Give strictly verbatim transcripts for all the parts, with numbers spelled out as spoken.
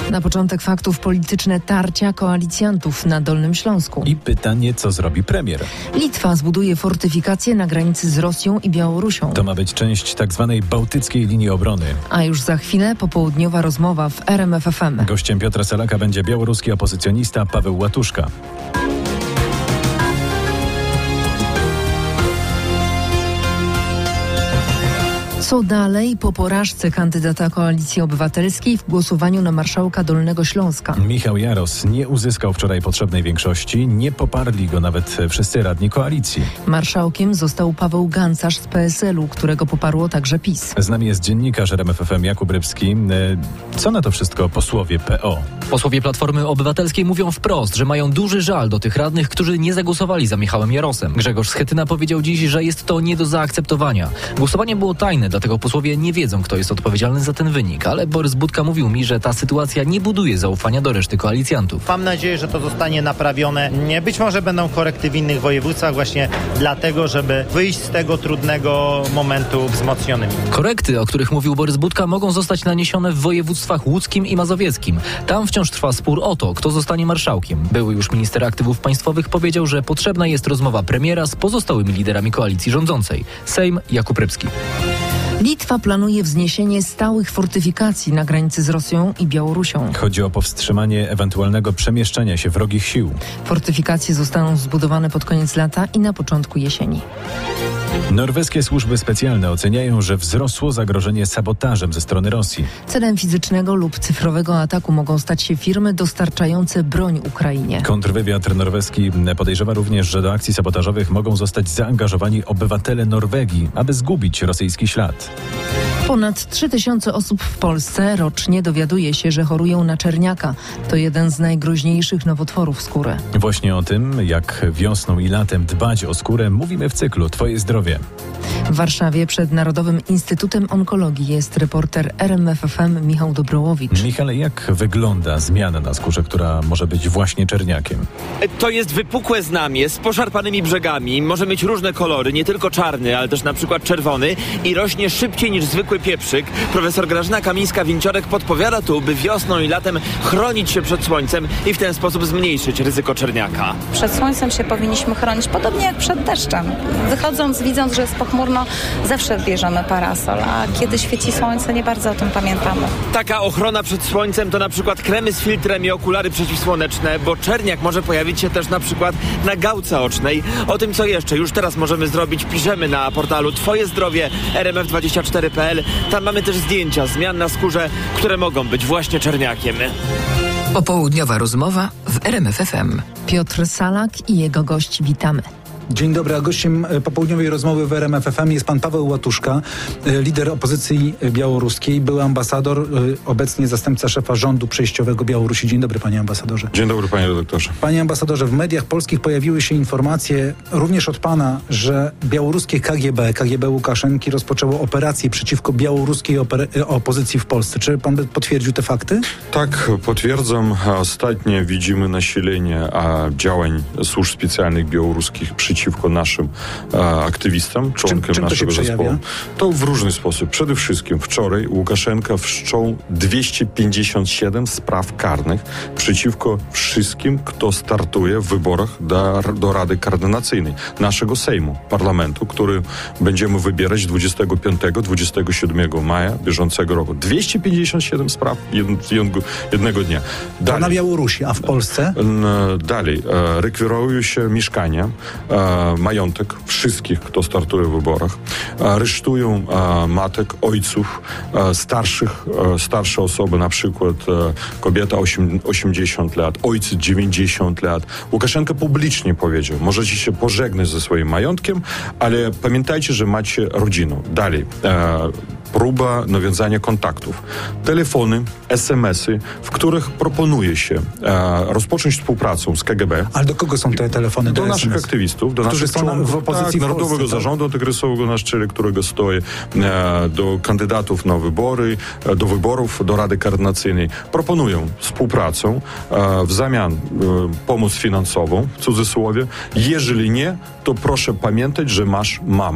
Na początek faktów polityczne tarcia koalicjantów na Dolnym Śląsku. I pytanie, co zrobi premier? Litwa zbuduje fortyfikacje na granicy z Rosją i Białorusią. To ma być część tak zwanej bałtyckiej linii obrony. A już za chwilę popołudniowa rozmowa w R M F F M. Gościem Piotra Salaka będzie białoruski opozycjonista Paweł Łatuszka. Co dalej po porażce kandydata Koalicji Obywatelskiej w głosowaniu na marszałka Dolnego Śląska? Michał Jaros nie uzyskał wczoraj potrzebnej większości. Nie poparli go nawet wszyscy radni koalicji. Marszałkiem został Paweł Gancarz z P S L u, którego poparło także PiS. Z nami jest dziennikarz R M F F M Jakub Rybski. Co na to wszystko posłowie P O? Posłowie Platformy Obywatelskiej mówią wprost, że mają duży żal do tych radnych, którzy nie zagłosowali za Michałem Jarosem. Grzegorz Schetyna powiedział dziś, że jest to nie do zaakceptowania. Głosowanie było tajne, dlatego posłowie nie wiedzą, kto jest odpowiedzialny za ten wynik, ale Borys Budka mówił mi, że ta sytuacja nie buduje zaufania do reszty koalicjantów. Mam nadzieję, że to zostanie naprawione. Być może będą korekty w innych województwach właśnie dlatego, żeby wyjść z tego trudnego momentu wzmocnionymi. Korekty, o których mówił Borys Budka, mogą zostać naniesione w województwach łódzkim i mazowieckim. Tam wciąż trwa spór o to, kto zostanie marszałkiem. Były już minister aktywów państwowych powiedział, że potrzebna jest rozmowa premiera z pozostałymi liderami koalicji rządzącej. Sejm, Jakub Rybski. Litwa planuje wzniesienie stałych fortyfikacji na granicy z Rosją i Białorusią. Chodzi o powstrzymanie ewentualnego przemieszczania się wrogich sił. Fortyfikacje zostaną zbudowane pod koniec lata i na początku jesieni. Norweskie służby specjalne oceniają, że wzrosło zagrożenie sabotażem ze strony Rosji. Celem fizycznego lub cyfrowego ataku mogą stać się firmy dostarczające broń Ukrainie. Kontrwywiad norweski podejrzewa również, że do akcji sabotażowych mogą zostać zaangażowani obywatele Norwegii, aby zgubić rosyjski ślad. Ponad trzy tysiące osób w Polsce rocznie dowiaduje się, że chorują na czerniaka. To jeden z najgroźniejszych nowotworów skóry. Właśnie o tym, jak wiosną i latem dbać o skórę, mówimy w cyklu Twoje zdrowie. W Warszawie przed Narodowym Instytutem Onkologii jest reporter R M F F M Michał Dobrołowicz. Michale, jak wygląda zmiana na skórze, która może być właśnie czerniakiem? To jest wypukłe znamie z poszarpanymi brzegami. Może mieć różne kolory, nie tylko czarny, ale też na przykład czerwony i rośnie szybciej niż zwykły pieprzyk. Profesor Grażyna Kamińska-Winciorek podpowiada tu, by wiosną i latem chronić się przed słońcem i w ten sposób zmniejszyć ryzyko czerniaka. Przed słońcem się powinniśmy chronić podobnie jak przed deszczem. Wychodząc, widząc, że jest pochmurno, zawsze bierzemy parasol, a kiedy świeci słońce, nie bardzo o tym pamiętamy. Taka ochrona przed słońcem to na przykład kremy z filtrem i okulary przeciwsłoneczne, bo czerniak może pojawić się też na przykład na gałce ocznej. O tym, co jeszcze już teraz możemy zrobić, piszemy na portalu Twoje zdrowie R M F dwadzieścia cztery kropka p l. Tam mamy też zdjęcia zmian na skórze, które mogą być właśnie czerniakiem. Popołudniowa rozmowa w R M F F M. Piotr Salak i jego gość, witamy. Dzień dobry, a gościem popołudniowej rozmowy w R M F F M jest pan Paweł Łatuszka, lider opozycji białoruskiej, były ambasador, obecnie zastępca szefa rządu przejściowego Białorusi. Dzień dobry, panie ambasadorze. Dzień dobry, panie redaktorze. Panie ambasadorze, w mediach polskich pojawiły się informacje, również od pana, że białoruskie K G B, K G B Łukaszenki rozpoczęło operację przeciwko białoruskiej oper- opozycji w Polsce. Czy pan by potwierdził te fakty? Tak, potwierdzam. Ostatnio widzimy nasilenie a, działań służb specjalnych białoruskich przeciwko naszym a, aktywistom, członkom czym, czym naszego to zespołu. To w różny sposób. Przede wszystkim wczoraj Łukaszenka wszczął dwieście pięćdziesiąt siedem spraw karnych przeciwko wszystkim, kto startuje w wyborach do, do Rady Koordynacyjnej naszego Sejmu, parlamentu, który będziemy wybierać dwudziestego piątego do dwudziestego siódmego maja bieżącego roku. dwieście pięćdziesiąt siedem spraw jednego, jednego dnia. Dalej, to na Białorusi, a w Polsce? Dalej. Rekwirują się mieszkania, majątek wszystkich, kto startuje w wyborach. Aresztują matek, ojców, starszych, starsze osoby, na przykład kobieta osiemdziesiąt lat, ojciec dziewięćdziesiąt lat. Łukaszenka publicznie powiedział, możecie się pożegnać ze swoim majątkiem, ale pamiętajcie, że macie rodzinę. Dalej. Próba nawiązania kontaktów. Telefony, es em esy, w których proponuje się e, rozpocząć współpracę z K G B. Ale do kogo są te telefony? Do, do naszych es em es? aktywistów, do którzy naszych są członków, w opozycji tak, w Narodowego Polsce, Zarządu Antykryzysowego, na czele którego stoi, e, do kandydatów na wybory, e, do wyborów do Rady Koordynacyjnej. Proponują współpracę, e, w zamian e, pomoc finansową, w cudzysłowie. Jeżeli nie, to proszę pamiętać, że masz mamą.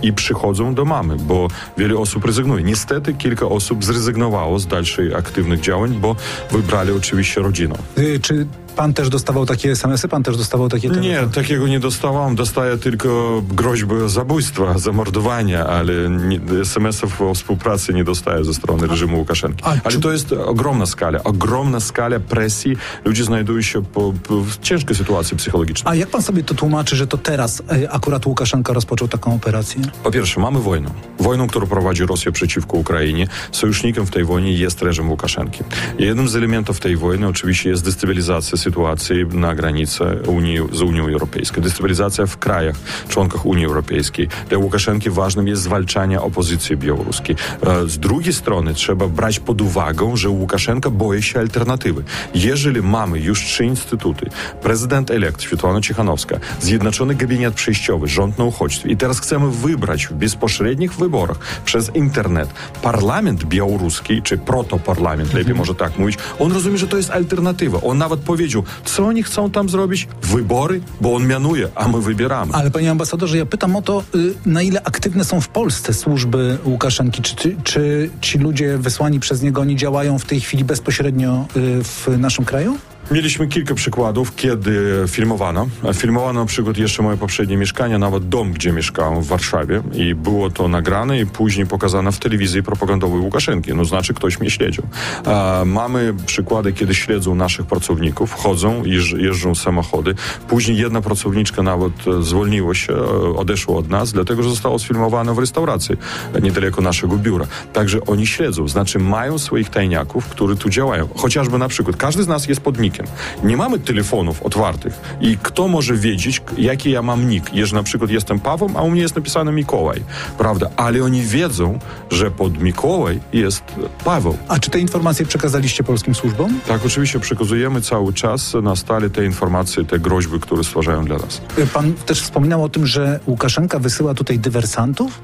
i przychodzą do mamy, bo wiele osób rezygnuje. Niestety kilka osób zrezygnowało z dalszych aktywnych działań, bo wybrali oczywiście rodzinę. Y, czy pan też dostawał takie es em esy? Pan też dostawał takie telefony? Nie, takiego nie dostawałem. Dostaję tylko groźby zabójstwa, zamordowania, ale nie, es em esów o współpracy nie dostaję ze strony reżimu Łukaszenki. Ale czy... to jest ogromna skala, ogromna skala presji. Ludzie znajdują się po, po, w ciężkiej sytuacji psychologicznej. A jak pan sobie to tłumaczy, że to teraz y, akurat Łukaszenka rozpoczął taką operację? Po pierwsze, mamy wojnę. Wojnę, którą prowadzi Rosja przeciwko Ukrainie. Sojusznikiem w tej wojnie jest reżim Łukaszenki. I jednym z elementów tej wojny oczywiście jest destabilizacja sytuacji na granicy Unii, z Unią Europejską. Destabilizacja w krajach, członkach Unii Europejskiej. Dla Łukaszenki ważnym jest zwalczanie opozycji białoruskiej. Z drugiej strony trzeba brać pod uwagę, że Łukaszenka boi się alternatywy. Jeżeli mamy już trzy instytuty, prezydent elekt Światłana Cichanowska, Zjednoczony Gabinet Przejściowy, rząd na uchodźstwie i teraz chcemy wybrać w bezpośrednich wyborach przez internet parlament białoruski, czy protoparlament, lepiej mhm. może tak mówić, on rozumie, że to jest alternatywa. On nawet powiedział, co oni chcą tam zrobić? Wybory, bo on mianuje, a my wybieramy. Ale panie ambasadorze, ja pytam o to, na ile aktywne są w Polsce służby Łukaszenki? Czy, czy, czy ci ludzie wysłani przez niego, oni działają w tej chwili bezpośrednio w naszym kraju? Mieliśmy kilka przykładów, kiedy filmowano. Filmowano na przykład jeszcze moje poprzednie mieszkanie, nawet dom, gdzie mieszkałem w Warszawie i było to nagrane i później pokazane w telewizji propagandowej Łukaszenki. No znaczy ktoś mnie śledził. A, mamy przykłady, kiedy śledzą naszych pracowników, chodzą, jeżdż, jeżdżą samochody. Później jedna pracowniczka nawet zwolniła się, odeszła od nas, dlatego, że zostało sfilmowane w restauracji niedaleko naszego biura. Także oni śledzą, znaczy mają swoich tajniaków, którzy tu działają. Chociażby na przykład, każdy z nas jest podnikiem. Nie mamy telefonów otwartych i kto może wiedzieć, jaki ja mam nick, jeżeli na przykład jestem Pawłem, a u mnie jest napisane Mikołaj, prawda? Ale oni wiedzą, że pod Mikołaj jest Paweł. A czy te informacje przekazaliście polskim służbom? Tak, oczywiście przekazujemy cały czas na stale te informacje, te groźby, które stwarzają dla nas. Pan też wspominał o tym, że Łukaszenka wysyła tutaj dywersantów?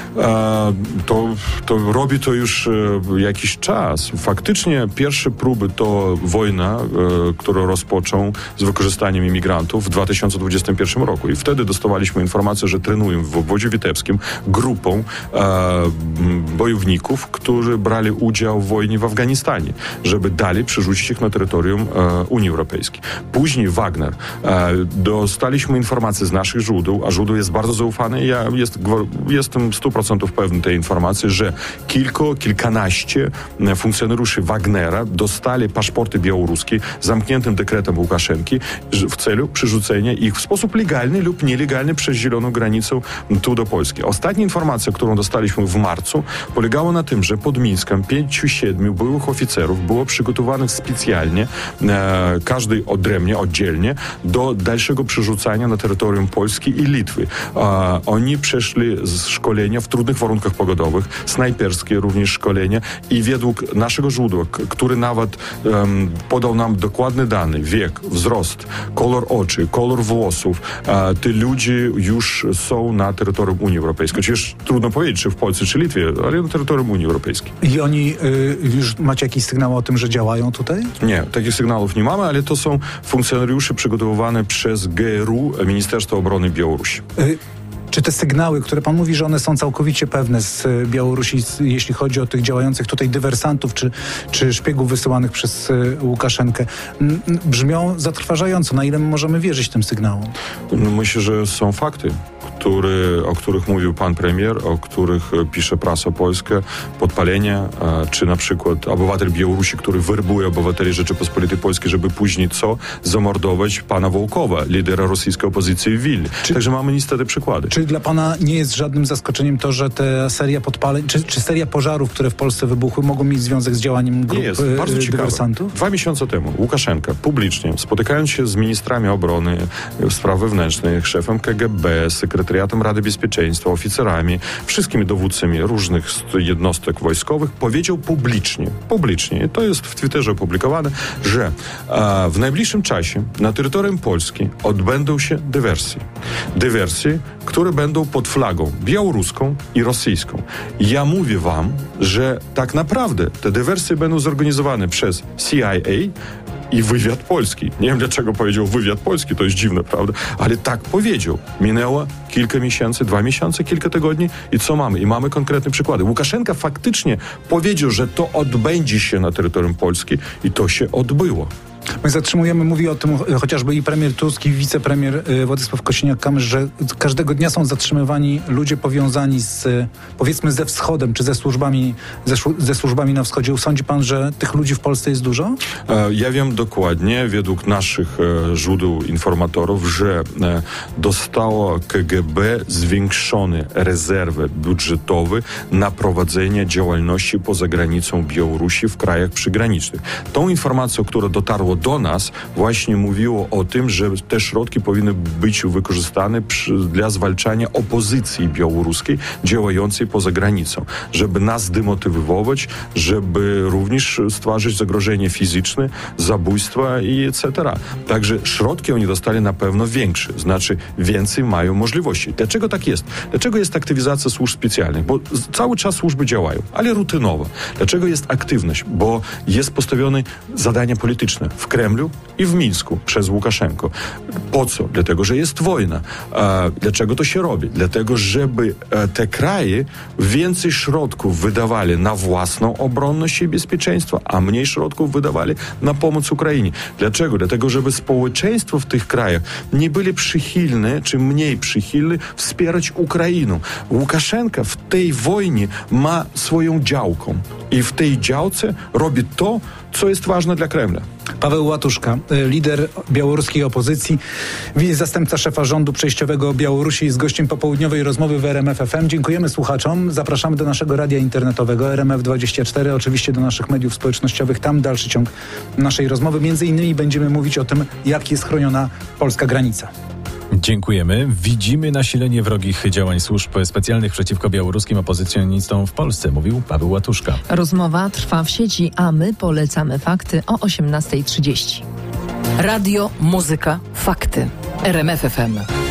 E, to, to robi to już e, jakiś czas. Faktycznie pierwsze próby to wojna, e, którą rozpoczął z wykorzystaniem imigrantów w dwa tysiące dwudziestym pierwszym roku. I wtedy dostawaliśmy informację, że trenują w obwodzie witebskim grupą e, bojowników, którzy brali udział w wojnie w Afganistanie, żeby dalej przerzucić ich na terytorium e, Unii Europejskiej. Później Wagner. E, dostaliśmy informacje z naszych źródeł, a źródło jest bardzo zaufane i ja jest, jestem stu procentów pewny tej informacji, że kilku, kilkanaście funkcjonariuszy Wagnera dostali paszporty białoruskie zamkniętym dekretem Łukaszenki w celu przerzucenia ich w sposób legalny lub nielegalny przez zieloną granicę tu do Polski. Ostatnia informacja, którą dostaliśmy w marcu, polegała na tym, że pod Mińskiem pięciu, siedmiu byłych oficerów było przygotowanych specjalnie, e, każdy odrębnie, oddzielnie, do dalszego przerzucania na terytorium Polski i Litwy. E, oni przeszli z szkolenia w trudnych warunkach pogodowych, snajperskie również szkolenia i według naszego źródła, k- który nawet um, podał nam dokładne dane, wiek, wzrost, kolor oczy, kolor włosów, e, te ludzie już są na terytorium Unii Europejskiej. Chociaż trudno powiedzieć, czy w Polsce, czy Litwie, ale na terytorium Unii Europejskiej. I oni y, już macie jakiś sygnał o tym, że działają tutaj? Nie, takich sygnałów nie mamy, ale to są funkcjonariusze przygotowane przez G R U, Ministerstwo Obrony Białorusi. Y- Czy te sygnały, które pan mówi, że one są całkowicie pewne z Białorusi, jeśli chodzi o tych działających tutaj dywersantów czy, czy szpiegów wysyłanych przez Łukaszenkę, brzmią zatrważająco. Na ile możemy wierzyć tym sygnałom? No, myślę, że są fakty, który, o których mówił pan premier, o których pisze prasa polska, podpalenie, czy na przykład obywatel Białorusi, który werbuje obywateli Rzeczypospolitej Polskiej, żeby później co? Zamordować pana Wołkowa, lidera rosyjskiej opozycji w Wilnie. Czy, Także mamy niestety przykłady. Czy dla pana nie jest żadnym zaskoczeniem to, że ta seria podpaleń, czy, czy seria pożarów, które w Polsce wybuchły, mogą mieć związek z działaniem grup nie jest. Bardzo dywersantów? Dwa miesiące temu Łukaszenka publicznie, spotykając się z ministrami obrony, spraw wewnętrznych, szefem K G B, sekretariatem Rady Bezpieczeństwa, oficerami, wszystkimi dowódcami różnych jednostek wojskowych, powiedział publicznie, publicznie, to jest w Twitterze opublikowane, że a, w najbliższym czasie na terytorium Polski odbędą się dywersje. Dywersje, które będą pod flagą białoruską i rosyjską. Ja mówię wam, że tak naprawdę te dywersje będą zorganizowane przez C I A i wywiad polski. Nie wiem, dlaczego powiedział wywiad polski, to jest dziwne, prawda? Ale tak powiedział. Minęło kilka miesięcy, dwa miesiące, kilka tygodni i co mamy? I mamy konkretne przykłady. Łukaszenka faktycznie powiedział, że to odbędzie się na terytorium Polski i to się odbyło. My zatrzymujemy, mówi o tym chociażby i premier Tusk, i wicepremier Władysław Kosiniak-Kamysz, że każdego dnia są zatrzymywani ludzie powiązani z, powiedzmy, ze wschodem, czy ze służbami, ze, ze służbami na wschodzie. Sądzi pan, że tych ludzi w Polsce jest dużo? Ja wiem dokładnie, według naszych źródeł informatorów, że dostało K G B zwiększone rezerwy budżetowe na prowadzenie działalności poza granicą Białorusi w krajach przygranicznych. Tą informacją, która dotarła do nas, właśnie mówiło o tym, że te środki powinny być wykorzystane przy, dla zwalczania opozycji białoruskiej działającej poza granicą, żeby nas demotywować, żeby również stworzyć zagrożenie fizyczne, zabójstwa i et cetera. Także środki oni dostali na pewno większe, znaczy więcej mają możliwości. Dlaczego tak jest? Dlaczego jest aktywizacja służb specjalnych? Bo cały czas służby działają, ale rutynowo. Dlaczego jest aktywność? Bo jest postawione zadania polityczne w Kremlu i w Mińsku przez Łukaszenkę. Po co? Dlatego, że jest wojna. A dlaczego to się robi? Dlatego, żeby te kraje więcej środków wydawali na własną obronność i bezpieczeństwo, a mniej środków wydawali na pomoc Ukrainie. Dlaczego? Dlatego, żeby społeczeństwo w tych krajach nie byli przychylne, czy mniej przychylne wspierać Ukrainę. Łukaszenka w tej wojnie ma swoją działkę i w tej działce robi to, co jest ważne dla Kremla. Paweł Łatuszka, lider białoruskiej opozycji, zastępca szefa rządu przejściowego Białorusi, jest gościem popołudniowej rozmowy w R M F F M. Dziękujemy słuchaczom. Zapraszamy do naszego radia internetowego R M F dwadzieścia cztery, oczywiście do naszych mediów społecznościowych. Tam dalszy ciąg naszej rozmowy. Między innymi będziemy mówić o tym, jak jest chroniona polska granica. Dziękujemy. Widzimy nasilenie wrogich działań służb specjalnych przeciwko białoruskim opozycjonistom w Polsce, mówił Paweł Łatuszka. Rozmowa trwa w sieci, a my polecamy fakty o osiemnasta trzydzieści. Radio, muzyka, fakty. R M F F M.